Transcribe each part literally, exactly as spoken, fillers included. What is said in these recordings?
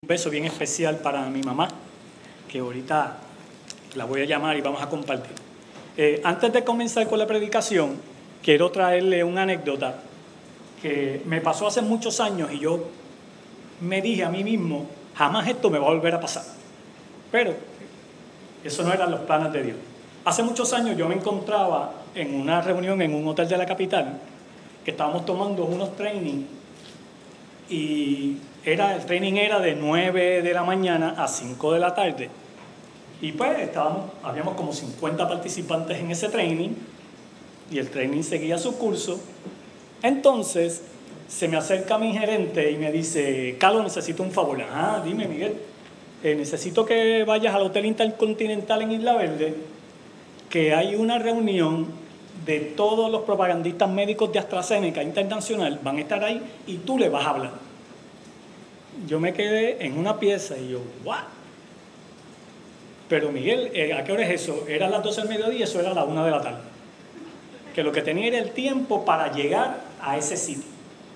Un beso bien especial para mi mamá, que ahorita la voy a llamar y vamos a compartir. Eh, antes de comenzar con la predicación, quiero traerle una anécdota que me pasó hace muchos años y yo me dije a mí mismo, jamás esto me va a volver a pasar. Pero eso no eran los planes de Dios. Hace muchos años yo me encontraba en una reunión en un hotel de la capital, que estábamos tomando unos trainings y era, el training era de nueve de la mañana a cinco de la tarde. Y pues estábamos, habíamos como cincuenta participantes en ese training y el training seguía su curso. Entonces se me acerca mi gerente y me dice, Carlos, necesito un favor. Ah, dime, Miguel, eh, necesito que vayas al Hotel Intercontinental en Isla Verde, que hay una reunión de todos los propagandistas médicos de AstraZeneca Internacional, van a estar ahí y tú le vas a hablar. Yo me quedé en una pieza y yo, ¿what? Pero Miguel, ¿a qué hora es eso? ¿Era a las doce del mediodía? Eso era a las una de la tarde. Que lo que tenía era el tiempo para llegar a ese sitio.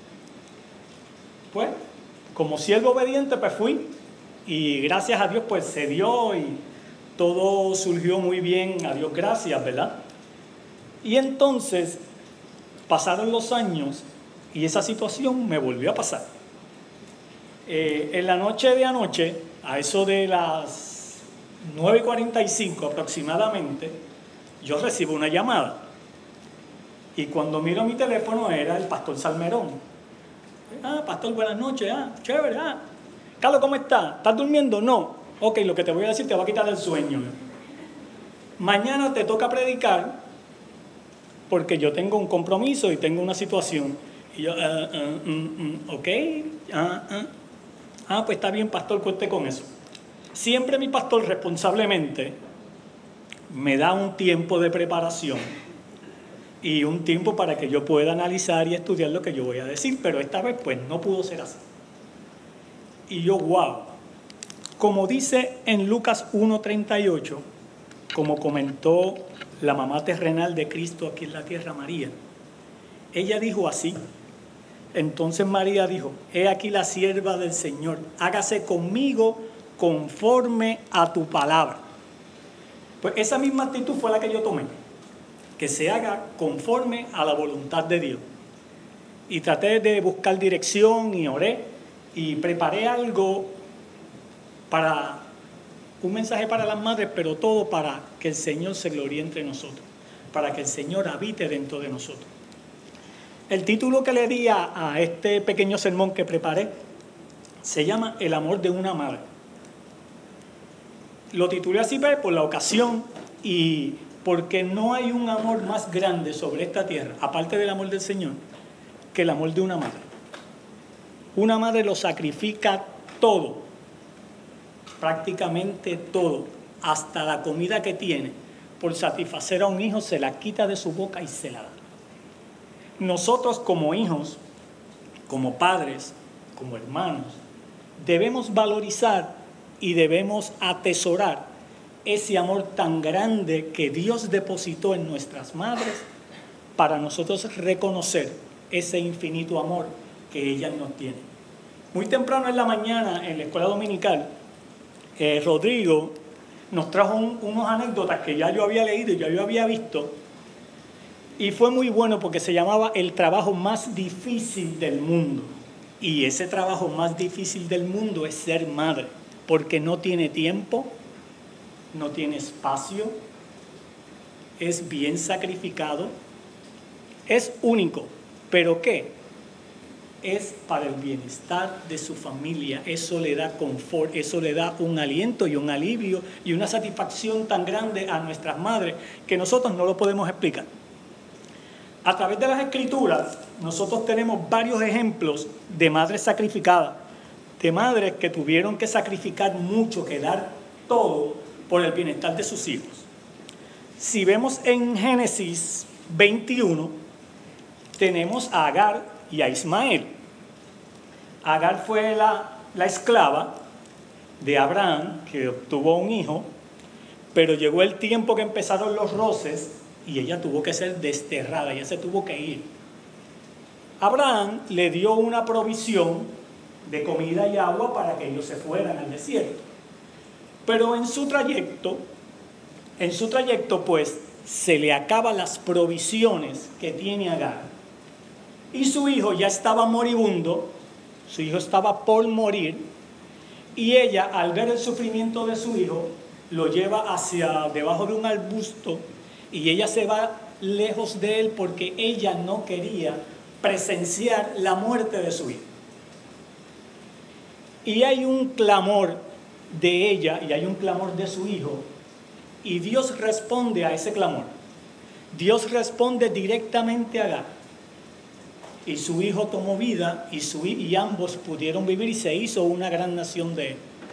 Pues, como siervo obediente, pues fui. Y gracias a Dios, pues se dio y todo surgió muy bien. A Dios gracias, ¿verdad? Y entonces, pasaron los años y esa situación me volvió a pasar. Eh, en la noche de anoche, a eso de las nueve y cuarenta y cinco aproximadamente, yo recibo una llamada. Y cuando miro mi teléfono era el pastor Salmerón. Ah, pastor, buenas noches. Ah, chévere. Ah. Carlos, ¿cómo estás? ¿Estás durmiendo? No. Ok, lo que te voy a decir te va a quitar el sueño. Mañana te toca predicar porque yo tengo un compromiso y tengo una situación. Y yo, uh, uh, uh, uh, ok, uh, uh. Ah, pues está bien, pastor, cuente con eso. Siempre mi pastor responsablemente me da un tiempo de preparación y un tiempo para que yo pueda analizar y estudiar lo que yo voy a decir, pero esta vez pues no pudo ser así. Y yo, wow, como dice en Lucas uno treinta y ocho, como comentó la mamá terrenal de Cristo aquí en la tierra, María, ella dijo así. Entonces María dijo, he aquí la sierva del Señor, hágase conmigo conforme a tu palabra. Pues esa misma actitud fue la que yo tomé, que se haga conforme a la voluntad de Dios. Y traté de buscar dirección y oré y preparé algo para, un mensaje para las madres, pero todo para que el Señor se gloríe entre nosotros, para que el Señor habite dentro de nosotros. El título que le di a, a este pequeño sermón que preparé se llama El amor de una madre. Lo titulé así por la ocasión y porque no hay un amor más grande sobre esta tierra, aparte del amor del Señor, que el amor de una madre. Una madre lo sacrifica todo, prácticamente todo, hasta la comida que tiene, por satisfacer a un hijo, se la quita de su boca y se la da. Nosotros como hijos, como padres, como hermanos, debemos valorizar y debemos atesorar ese amor tan grande que Dios depositó en nuestras madres para nosotros reconocer ese infinito amor que ellas nos tienen. Muy temprano en la mañana, en la escuela dominical, eh, Rodrigo nos trajo un, unas anécdotas que ya yo había leído y ya yo había visto. Y fue muy bueno porque se llamaba el trabajo más difícil del mundo. Y ese trabajo más difícil del mundo es ser madre, porque no tiene tiempo, no tiene espacio, es bien sacrificado, es único. ¿Pero qué? Es para el bienestar de su familia. Eso le da confort, eso le da un aliento y un alivio y una satisfacción tan grande a nuestras madres que nosotros no lo podemos explicar. A través de las Escrituras, nosotros tenemos varios ejemplos de madres sacrificadas, de madres que tuvieron que sacrificar mucho, que dar todo por el bienestar de sus hijos. Si vemos en Génesis veintiuno, tenemos a Agar y a Ismael. Agar fue la, la esclava de Abraham, que obtuvo un hijo, pero llegó el tiempo que empezaron los roces y ella tuvo que ser desterrada, ella se tuvo que ir. Abraham le dio una provisión de comida y agua para que ellos se fueran al desierto. Pero en su trayecto, en su trayecto pues se le acaban las provisiones que tiene Agar. Y su hijo ya estaba moribundo, su hijo estaba por morir, y ella, al ver el sufrimiento de su hijo, lo lleva hacia debajo de un arbusto, y ella se va lejos de él porque ella no quería presenciar la muerte de su hijo. Y hay un clamor de ella y hay un clamor de su hijo, y Dios responde a ese clamor. Dios responde directamente a Agar. Y su hijo tomó vida y, su, y ambos pudieron vivir y se hizo una gran nación de él.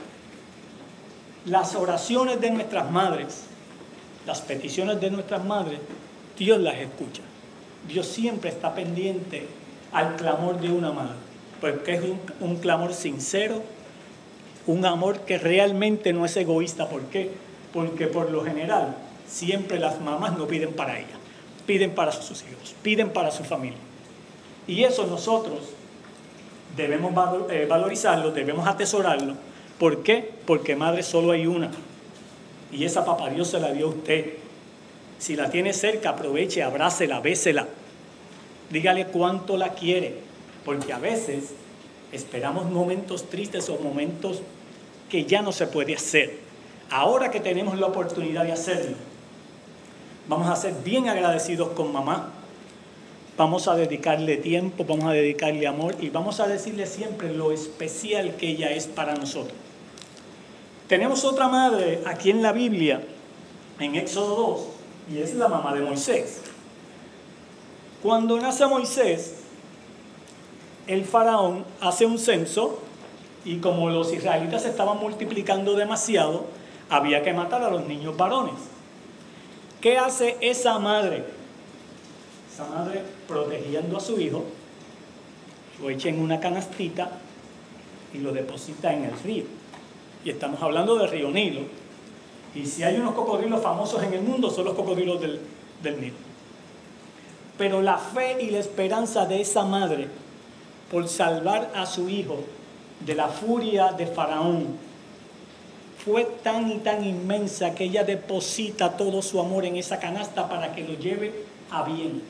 Las oraciones de nuestras madres, las peticiones de nuestras madres, Dios las escucha. Dios siempre está pendiente al clamor de una madre, porque es un, un clamor sincero, un amor que realmente no es egoísta. ¿Por qué? Porque por lo general siempre las mamás no piden para ellas, piden para sus hijos, piden para su familia. Y eso nosotros debemos valorizarlo, debemos atesorarlo. ¿Por qué? Porque madre solo hay una. Y esa papá Dios se la dio a usted. Si la tiene cerca, aproveche, abrácela, bésela. Dígale cuánto la quiere. Porque a veces esperamos momentos tristes o momentos que ya no se puede hacer. Ahora que tenemos la oportunidad de hacerlo, vamos a ser bien agradecidos con mamá. Vamos a dedicarle tiempo, vamos a dedicarle amor y vamos a decirle siempre lo especial que ella es para nosotros. Tenemos otra madre aquí en la Biblia, en Éxodo dos, y es la mamá de Moisés. Cuando nace Moisés, el faraón hace un censo y como los israelitas se estaban multiplicando demasiado, había que matar a los niños varones. ¿Qué hace esa madre? Esa madre, protegiendo a su hijo, lo echa en una canastita y lo deposita en el río. Y estamos hablando del río Nilo. Y si hay unos cocodrilos famosos en el mundo, son los cocodrilos del, del Nilo. Pero la fe y la esperanza de esa madre por salvar a su hijo de la furia de Faraón fue tan y tan inmensa que ella deposita todo su amor en esa canasta para que lo lleve a bien.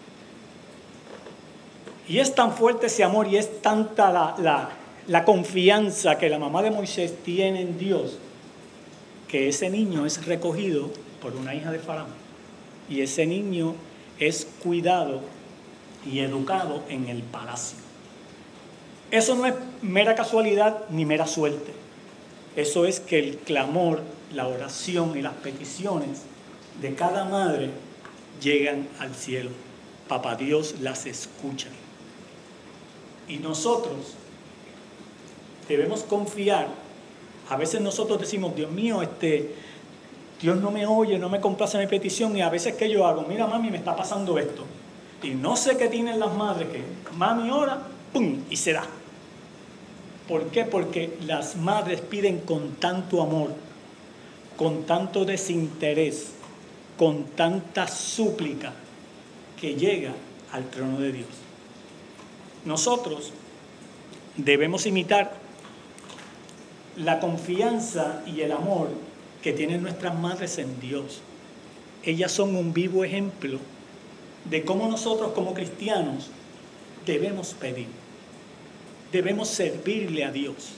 Y es tan fuerte ese amor y es tanta la, la, la confianza que la mamá de Moisés tiene en Dios, que ese niño es recogido por una hija de Faraón. Y ese niño es cuidado y educado en el palacio. Eso no es mera casualidad ni mera suerte. Eso es que el clamor, la oración y las peticiones de cada madre llegan al cielo. Papá Dios las escucha. Y nosotros debemos confiar. A veces nosotros decimos, Dios mío, este, Dios no me oye, no me complace mi petición. Y a veces, ¿qué yo hago? Mira, mami, me está pasando esto. Y no sé qué tienen las madres, que mami ora, ¡pum!, y se da. ¿Por qué? Porque las madres piden con tanto amor, con tanto desinterés, con tanta súplica, que llega al trono de Dios. Nosotros debemos imitar la confianza y el amor que tienen nuestras madres en Dios. Ellas son un vivo ejemplo de cómo nosotros como cristianos debemos pedir, debemos servirle a Dios.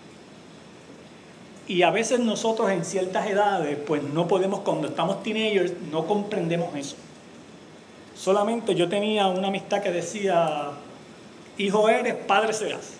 Y a veces nosotros en ciertas edades, pues no podemos, cuando estamos teenagers, no comprendemos eso. Solamente yo tenía una amistad que decía, hijo eres, padre serás.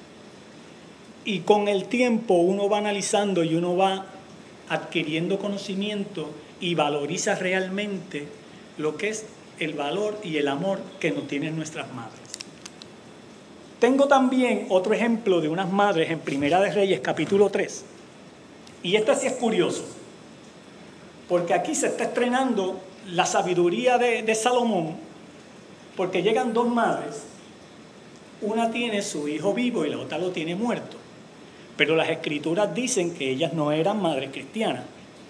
Y con el tiempo uno va analizando y uno va adquiriendo conocimiento y valoriza realmente lo que es el valor y el amor que nos tienen nuestras madres. Tengo también otro ejemplo de unas madres en Primera de Reyes, capítulo tres. Y este sí es curioso, porque aquí se está estrenando la sabiduría de, de Salomón, porque llegan dos madres. Una tiene su hijo vivo y la otra lo tiene muerto. Pero las escrituras dicen que ellas no eran madres cristianas.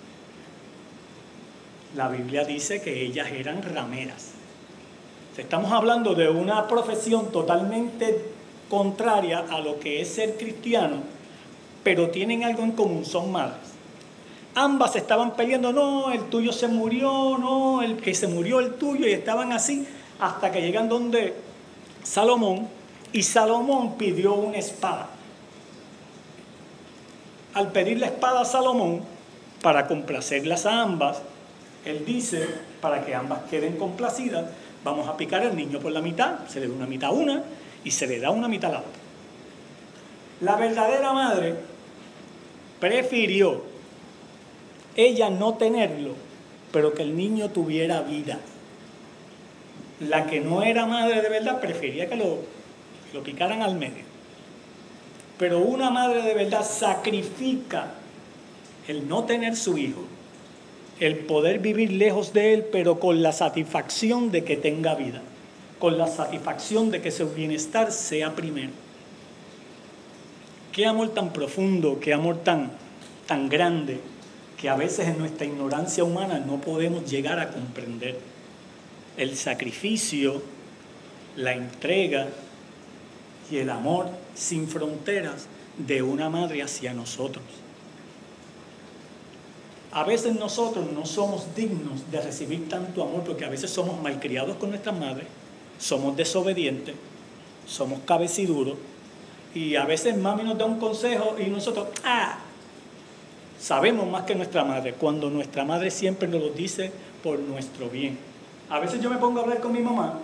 La Biblia dice que ellas eran rameras. Estamos hablando de una profesión totalmente contraria a lo que es ser cristiano, pero tienen algo en común, son madres. Ambas estaban peleando, no, el tuyo se murió, no, el que se murió el tuyo, y estaban así hasta que llegan donde Salomón, y Salomón pidió una espada. Al pedir la espada a Salomón, para complacerlas a ambas, él dice, para que ambas queden complacidas, vamos a picar al niño por la mitad, se le da una mitad a una y se le da una mitad a la otra. La verdadera madre prefirió ella no tenerlo, pero que el niño tuviera vida. La que no era madre de verdad prefería que lo, lo picaran al medio. Pero una madre de verdad sacrifica el no tener su hijo, el poder vivir lejos de él, pero con la satisfacción de que tenga vida, con la satisfacción de que su bienestar sea primero. Qué amor tan profundo, qué amor tan, tan grande, que a veces en nuestra ignorancia humana no podemos llegar a comprender. El sacrificio, la entrega y el amor sin fronteras de una madre hacia nosotros. A veces nosotros no somos dignos de recibir tanto amor porque a veces somos malcriados con nuestras madres, somos desobedientes, somos cabeciduros, y a veces mami nos da un consejo y nosotros, ah, sabemos más que nuestra madre, cuando nuestra madre siempre nos lo dice por nuestro bien. A veces yo me pongo a hablar con mi mamá,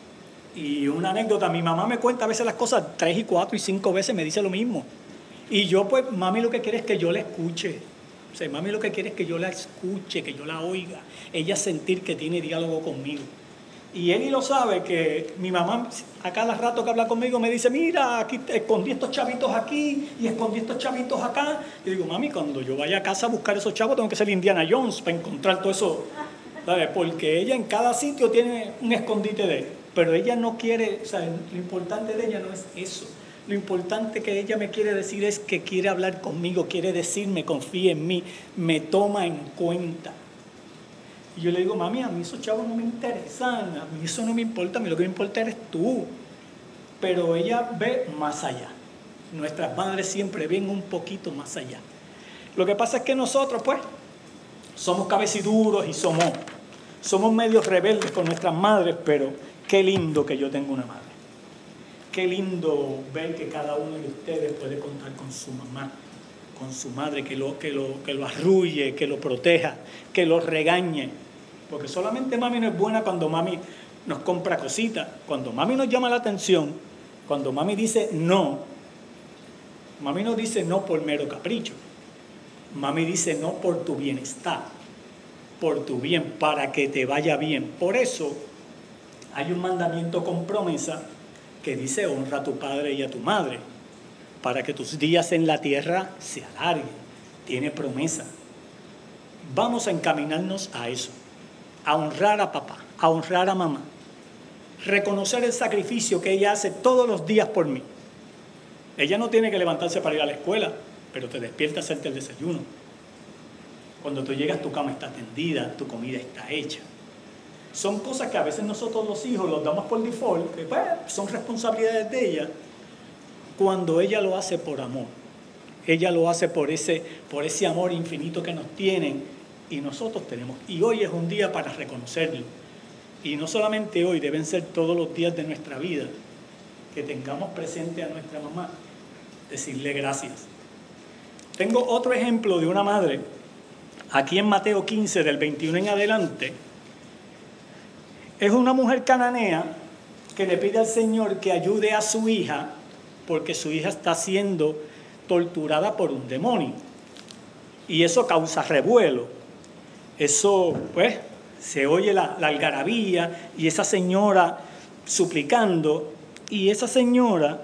y una anécdota, mi mamá me cuenta a veces las cosas tres y cuatro y cinco veces, me dice lo mismo. Y yo pues, mami lo que quiere es que yo la escuche. O sea, mami lo que quiere es que yo la escuche, que yo la oiga. Ella sentir que tiene diálogo conmigo. Y Eli lo sabe, que mi mamá a cada rato que habla conmigo me dice, mira, aquí escondí estos chavitos aquí y escondí estos chavitos acá. Y digo, mami, cuando yo vaya a casa a buscar esos chavos tengo que ser Indiana Jones para encontrar todo eso. ¿Sabes? Porque ella en cada sitio tiene un escondite de él. Pero ella no quiere, o sea, lo importante de ella no es eso. Lo importante que ella me quiere decir es que quiere hablar conmigo, quiere decirme, confía en mí, me toma en cuenta. Y yo le digo, mami, a mí esos chavos no me interesan, a mí eso no me importa, a mí lo que me importa eres tú. Pero ella ve más allá. Nuestras madres siempre ven un poquito más allá. Lo que pasa es que nosotros, pues, somos cabeciduros y somos, somos medios rebeldes con nuestras madres, pero qué lindo que yo tengo una madre. Qué lindo ver que cada uno de ustedes puede contar con su mamá, con su madre, que lo, que lo, que lo arrulle, que lo proteja, que lo regañe. Porque solamente mami no es buena cuando mami nos compra cositas, cuando mami nos llama la atención, cuando mami dice no. Mami no dice no por mero capricho. Mami dice no por tu bienestar, por tu bien, para que te vaya bien. Por eso hay un mandamiento con promesa que dice honra a tu padre y a tu madre, para que tus días en la tierra se alarguen. Tiene promesa. Vamos a encaminarnos a eso, a honrar a papá, a honrar a mamá, reconocer el sacrificio que ella hace todos los días por mí. Ella no tiene que levantarse para ir a la escuela, pero te despierta a hacerte el desayuno. Cuando tú llegas, tu cama está tendida, tu comida está hecha. Son cosas que a veces nosotros los hijos los damos por default, que pues, son responsabilidades de ella, cuando ella lo hace por amor. Ella lo hace por ese, por ese amor infinito que nos tienen y nosotros tenemos. Y hoy es un día para reconocerlo. Y no solamente hoy, deben ser todos los días de nuestra vida, que tengamos presente a nuestra mamá, decirle gracias. Tengo otro ejemplo de una madre, aquí en Mateo quince, del veintiuno en adelante. Es una mujer cananea que le pide al Señor que ayude a su hija porque su hija está siendo torturada por un demonio. Y eso causa revuelo. Eso, pues, se oye la, la algarabía y esa señora suplicando, y esa señora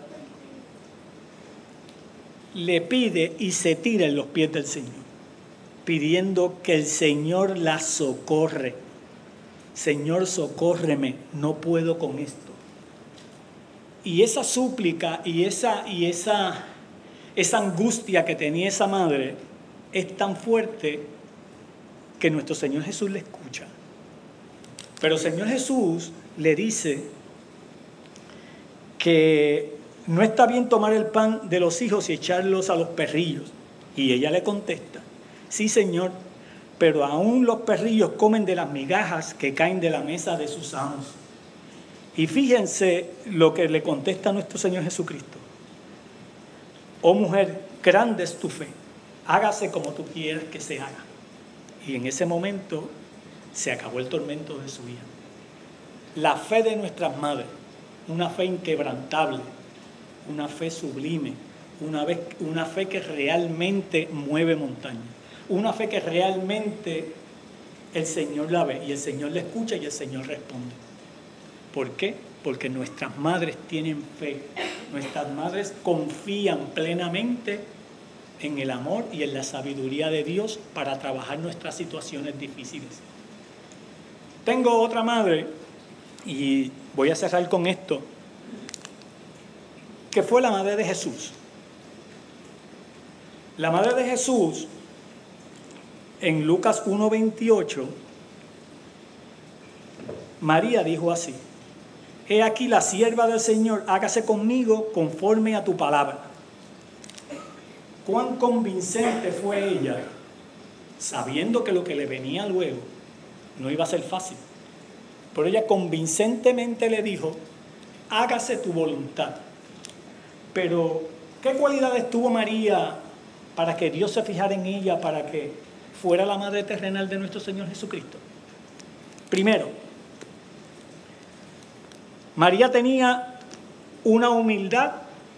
le pide y se tira en los pies del Señor, pidiendo que el Señor la socorre. Señor, socórreme, no puedo con esto. Y esa súplica y esa, y esa, esa angustia que tenía esa madre es tan fuerte que nuestro Señor Jesús le escucha. Pero el Señor Jesús le dice que no está bien tomar el pan de los hijos y echarlos a los perrillos. Y ella le contesta, sí, Señor, pero aún los perrillos comen de las migajas que caen de la mesa de sus amos. Y fíjense lo que le contesta nuestro Señor Jesucristo. Oh mujer, grande es tu fe, hágase como tú quieras que se haga. Y en ese momento se acabó el tormento de su hija. La fe de nuestras madres, una fe inquebrantable, una fe sublime, una, vez, una fe que realmente mueve montañas, una fe que realmente el Señor la ve y el Señor la escucha y el Señor responde. ¿Por qué? Porque nuestras madres tienen fe, nuestras madres confían plenamente en el amor y en la sabiduría de Dios para trabajar nuestras situaciones difíciles. Tengo otra madre, y voy a cerrar con esto, que fue la madre de Jesús. La madre de Jesús, en Lucas uno veintiocho, María dijo así, he aquí la sierva del Señor, hágase conmigo conforme a tu palabra. Cuán convincente fue ella, sabiendo que lo que le venía luego no iba a ser fácil. Pero ella convincentemente le dijo, hágase tu voluntad. Pero, ¿qué cualidades tuvo María para que Dios se fijara en ella, para que fuera la madre terrenal de nuestro Señor Jesucristo? Primero, María tenía una humildad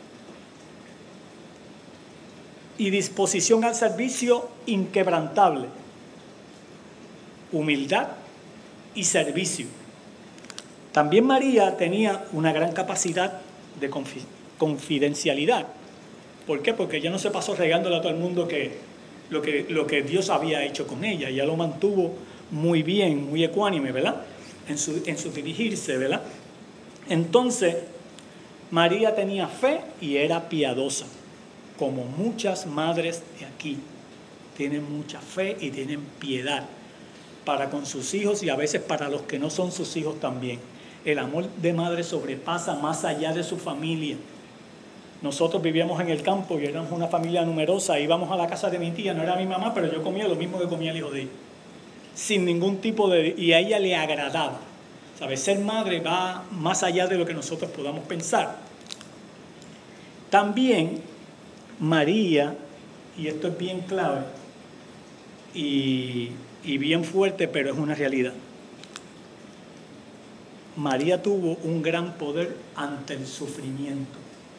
y disposición al servicio inquebrantable. Humildad y servicio. También María tenía una gran capacidad de confi- confidencialidad. ¿Por qué? Porque ella no se pasó regándole a todo el mundo que lo, que lo que Dios había hecho con ella. Ella lo mantuvo muy bien, muy ecuánime, ¿verdad? En su, en su dirigirse, ¿verdad? Entonces, María tenía fe y era piadosa, como muchas madres de aquí. Tienen mucha fe y tienen piedad para con sus hijos y a veces para los que no son sus hijos también. El amor de madre sobrepasa más allá de su familia. Nosotros vivíamos en el campo y éramos una familia numerosa, íbamos a la casa de mi tía, no era mi mamá, pero yo comía lo mismo que comía el hijo de ella, sin ningún tipo de... y a ella le agradaba. ¿Sabes? Ser madre va más allá de lo que nosotros podamos pensar. También María, y esto es bien clave y, y bien fuerte, pero es una realidad. María tuvo un gran poder ante el sufrimiento.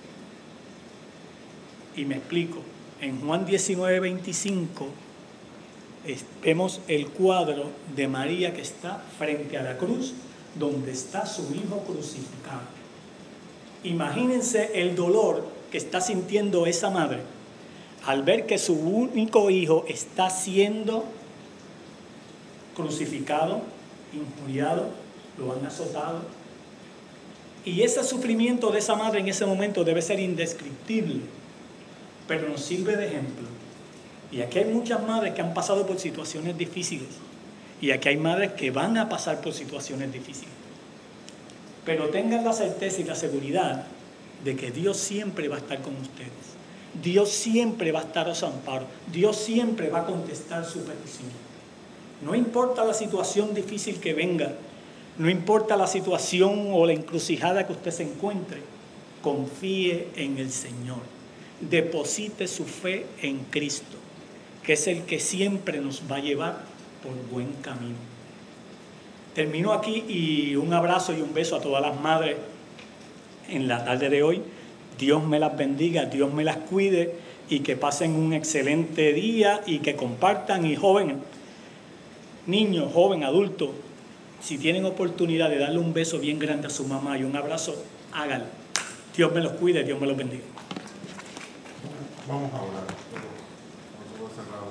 Y me explico. En Juan diecinueve veinticinco vemos el cuadro de María que está frente a la cruz, donde está su hijo crucificado. Imagínense el dolor que está sintiendo esa madre al ver que su único hijo está siendo crucificado, injuriado, lo han azotado. Y ese sufrimiento de esa madre en ese momento debe ser indescriptible, pero nos sirve de ejemplo. Y aquí hay muchas madres que han pasado por situaciones difíciles. Y aquí hay madres que van a pasar por situaciones difíciles. Pero tengan la certeza y la seguridad de que Dios siempre va a estar con ustedes. Dios siempre va a estar a su amparo. Dios siempre va a contestar su petición. No importa la situación difícil que venga, no importa la situación o la encrucijada que usted se encuentre, confíe en el Señor. Deposite su fe en Cristo, que es el que siempre nos va a llevar por buen camino. Termino aquí y un abrazo y un beso a todas las madres en la tarde de hoy. Dios me las bendiga, Dios me las cuide y que pasen un excelente día y que compartan. Y jóvenes, niños, joven, adultos, si tienen oportunidad de darle un beso bien grande a su mamá y un abrazo, háganlo. Dios me los cuide, Dios me los bendiga. Vamos a orar. Vamos a cerrar.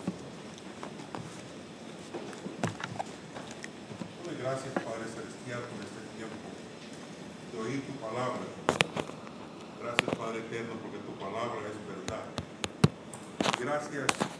Doy gracias, Padre Celestial, por este tiempo de oír tu palabra. Gracias, Padre Eterno, porque tu palabra es verdad. Gracias